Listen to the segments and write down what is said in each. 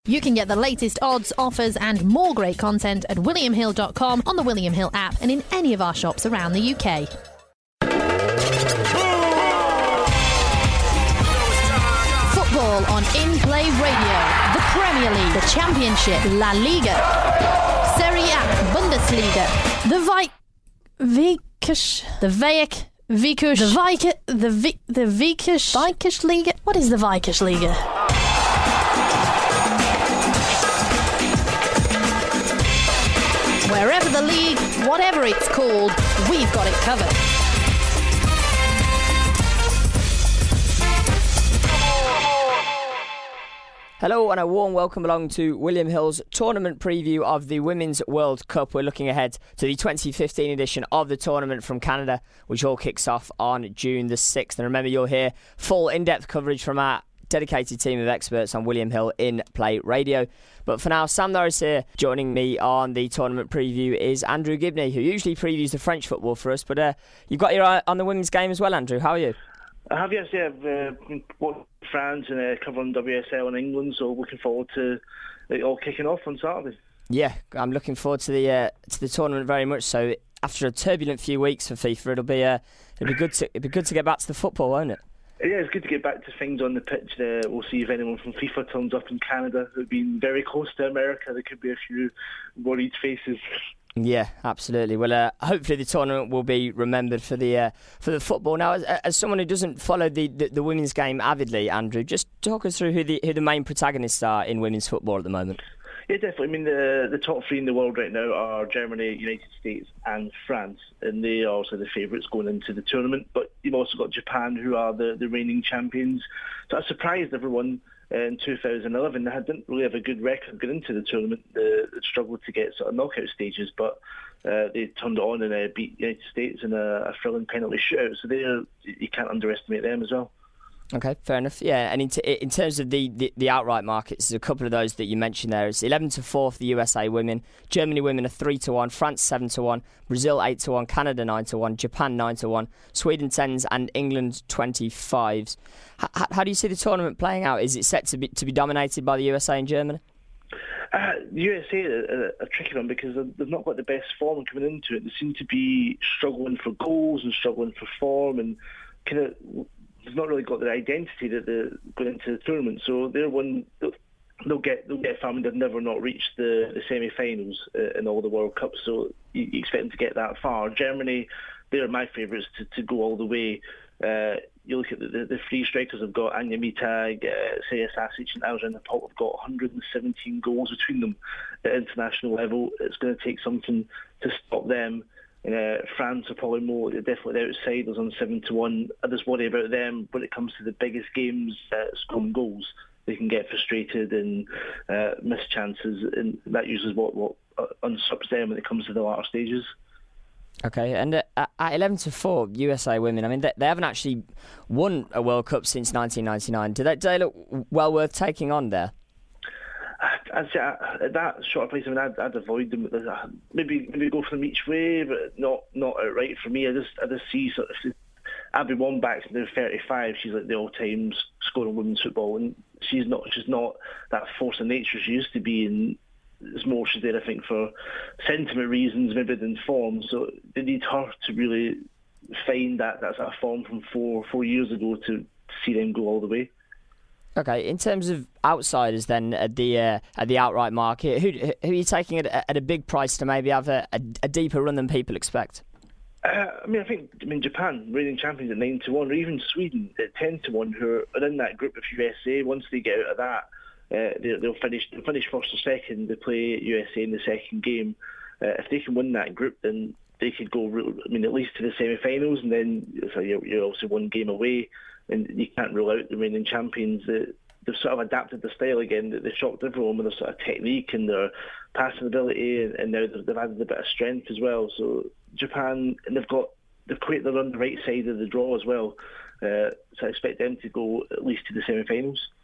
You can get the latest odds, offers and more great content at williamhill.com, on the William Hill app and in any of our shops around the UK. Football on In Play Radio. The Premier League, the Championship, La Liga, Serie A, Bundesliga, the Vikish Liga. What is the Vikish Liga? Wherever the league, whatever it's called, we've got it covered. Hello and a warm welcome along to William Hill's tournament preview of the Women's World Cup. We're looking ahead to the 2015 edition of the tournament from Canada, which all kicks off on June the 6th. And remember, you'll hear full in-depth coverage from our dedicated team of experts on William Hill In Play Radio. But for now, Sam Norris here. Joining me on the tournament preview is Andrew Gibney, who usually previews the French football for us. But you've got your eye on the women's game as well, Andrew. How are you? I have, yes. Yeah, I've watched France and covering WSL in England, so looking forward to it all kicking off on Saturday. Yeah, I'm looking forward to the tournament very much. So after a turbulent few weeks for FIFA, it'll be good to get back to the football, won't it? Yeah, it's good to get back to things on the pitch. We'll see if anyone from FIFA turns up in Canada, who've been very close to America. There could be a few worried faces. Yeah, absolutely. Well, hopefully the tournament will be remembered for the football. Now, as someone who doesn't follow the women's game avidly, Andrew, just talk us through who the main protagonists are in women's football at the moment. Yeah, definitely. I mean, the top three in the world right now are Germany, United States and France, and they are also the favourites going into the tournament. But you've also got Japan, who are the reigning champions. So that surprised everyone in 2011. They didn't really have a good record going into the tournament. They struggled to get sort of knockout stages, but they turned it on and beat the United States in a thrilling penalty shootout. So you can't underestimate them as well. Okay, fair enough. Yeah, and in terms of the outright markets, there's a couple of those that you mentioned there. It's 11-4 for the USA women. Germany women are 3-1. France 7-1. Brazil 8-1. Canada 9-1. Japan 9-1. Sweden 10s and England 25s. How do you see the tournament playing out? Is it set to be dominated by the USA and Germany? The USA are a tricky one because they've not got the best form coming into it. They seem to be struggling for goals and struggling for form and kind of. They've not really got their identity that they're going into the tournament, so they're one. They'll get found. They've never not reached the semi-finals in all the World Cups, so you expect them to get that far. Germany, they're my favourites to go all the way. You look at the three strikers have got Anja Mittag, Seja Sasic and Alexandra Popp have got 117 goals between them at international level. It's going to take something to stop them. France are probably definitely the outsiders on 7-1. I just worry about them when it comes to the biggest games, scoring goals. They can get frustrated and miss chances, and that usually is what unsurps them when it comes to the latter stages. Okay, and at 11-4, USA women, I mean, they haven't actually won a World Cup since 1999. Do they look well worth taking on there? I'd say at that short place, I mean, I'd avoid them. Maybe go for them each way, but not outright for me. I just see sort of Abby Wambach's now 35. She's like the all-time scorer in women's football, and she's not that force of nature she used to be. And it's more she's there, I think, for sentiment reasons maybe than form. So they need her to really find that sort of form from four years ago to see them go all the way. Okay, in terms of outsiders then at the outright market, who are you taking at a big price to maybe have a deeper run than people expect? I mean, Japan, reigning champions at 9-1, or even Sweden at 10-1, who are in that group of USA. Once they get out of that, they'll finish first or second. They play USA in the second game. If they can win that group, then they could go, at least to the semi-finals, and then so you're also one game away. And you can't rule out the reigning champions. They've sort of adapted the style again. They shocked everyone with their sort of technique and their passing ability, and now they've added a bit of strength as well. So Japan, and they've created their on the right side of the draw as well. So I expect them to go at least to the semi-finals.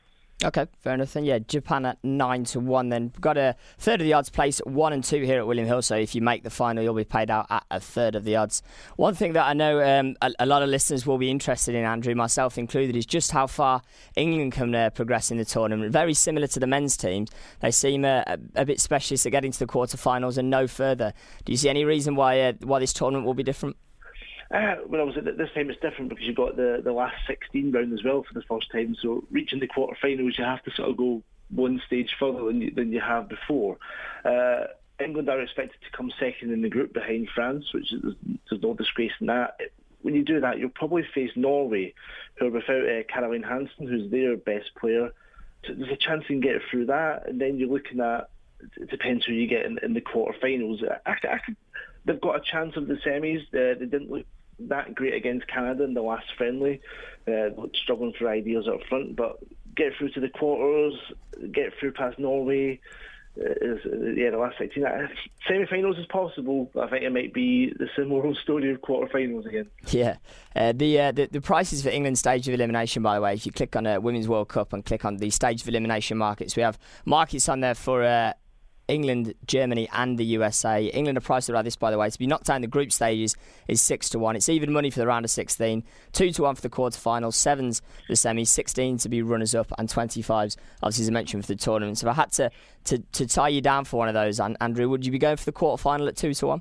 Okay, fair enough then. Yeah, Japan at 9-1 then. We've got a third of the odds placed at 1 and 2 here at William Hill, so if you make the final, you'll be paid out at a third of the odds. One thing that I know a lot of listeners will be interested in, Andrew, myself included, is just how far England can progress in the tournament. Very similar to the men's teams. They seem a bit specialist at getting to the quarterfinals and no further. Do you see any reason why this tournament will be different? When I was at this time, it's different because you've got the last 16 round as well for the first time. So reaching the quarterfinals, you have to sort of go one stage further than you have before. England are expected to come second in the group behind France, which there's no disgrace in that. When you do that, you'll probably face Norway, who are without Caroline Hansen, who's their best player. So there's a chance you can get through that, and then you're looking at, it depends who you get in the quarterfinals. They've got a chance of the semis. They didn't look that great against Canada in the last friendly, struggling for ideas up front, but get through to the quarters, get through past Norway. The last 16. Semi-finals is possible, but I think it might be the similar story of quarter-finals again. Yeah. The prices for England's stage of elimination, by the way, if you click on Women's World Cup and click on the stage of elimination markets, we have markets on there for England, Germany and the USA. England are priced around this, by the way. To be knocked out in the group stages is 6-1. It's even money for the round of 16, 2-1 for the quarterfinals, 7's the semis, 16 to be runners-up, and 25's, obviously, as I mentioned, for the tournament. So if I had to tie you down for one of those, Andrew, would you be going for the quarterfinal at 2-1?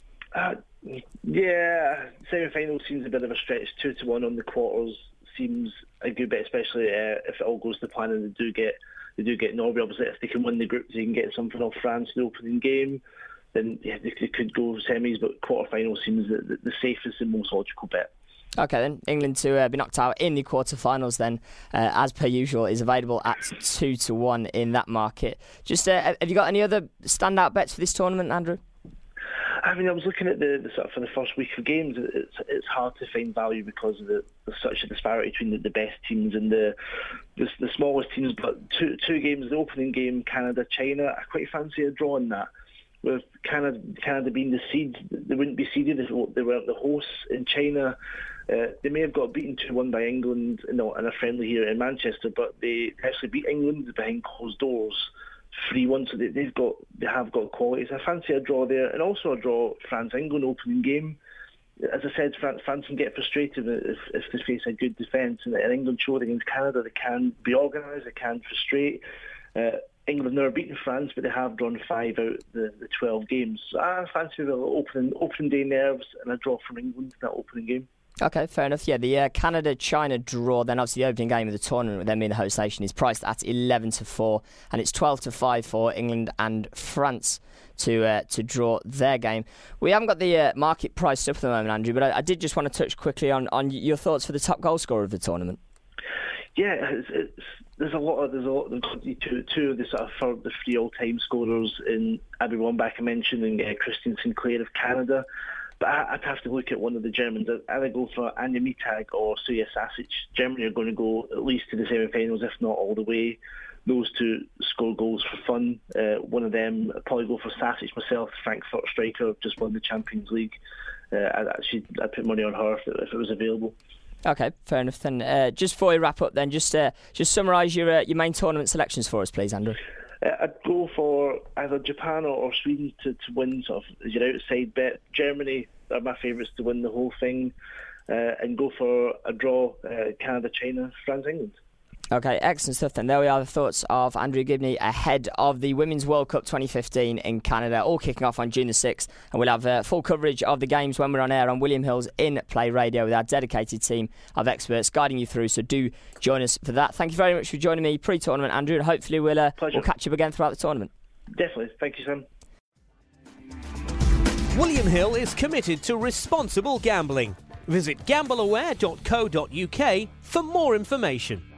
Yeah, semi-final seems a bit of a stretch. 2-1 on the quarters seems a good bet, especially if it all goes to plan and they do get Norway. Obviously, if they can win the group, they can get something off France in the opening game. Then they could go semis, but quarter-final seems the safest and most logical bet. Okay, then England to be knocked out in the quarter-finals. Then, as per usual, is available at 2-1 in that market. Just have you got any other standout bets for this tournament, Andrew? I mean, I was looking at the sort of for the first week of games. It's hard to find value because of there's such a disparity between the best teams and the smallest teams. But two games, the opening game, Canada, China, I quite fancy a draw in that. With Canada being the seed, they wouldn't be seeded if they weren't the hosts. In China, they may have got beaten 2-1 by England in a friendly here in Manchester, but they actually beat England behind closed doors 3-1, so they have got qualities. I fancy a draw there, and also a draw France-England opening game. As I said, France can get frustrated if they face a good defence, and England showed against Canada they can be organised, they can frustrate. England never beaten France, but they have drawn 5 out the 12 games. So I fancy a little opening day nerves and a draw from England in that opening game. Okay, fair enough. Yeah, the Canada-China draw, then obviously the opening game of the tournament with them being the host nation, is priced at 11-4, and it's 12-5 for England and France to draw their game. We haven't got the market priced up at the moment, Andrew, but I did just want to touch quickly on your thoughts for the top goal scorer of the tournament. Yeah, there's a lot. There's two of the sort of the 3 all-time scorers in Abby Wambach I mentioned, and Christian Sinclair of Canada. But I'd have to look at one of the Germans. I'd either go for Anja Mittag or Suya Sasic. Germany are going to go at least to the semi-finals, if not all the way. Those two score goals for fun. One of them, I'd probably go for Sasic myself, Frankfurt striker, just won the Champions League. I'd put money on her if it was available. Okay, fair enough then. Just before we wrap up then, just summarise your main tournament selections for us, please, Andrew. I'd go for either Japan or Sweden to win, sort of as your outside bet. Germany are my favourites to win the whole thing, and go for a draw, Canada, China, France, England. Okay, excellent stuff then. There we are, the thoughts of Andrew Gibney ahead of the Women's World Cup 2015 in Canada, all kicking off on June the 6th. And we'll have full coverage of the games when we're on air on William Hill's In Play Radio with our dedicated team of experts guiding you through. So do join us for that. Thank you very much for joining me pre-tournament, Andrew, and hopefully we'll catch up again throughout the tournament. Definitely. Thank you, Sam. William Hill is committed to responsible gambling. Visit gambleaware.co.uk for more information.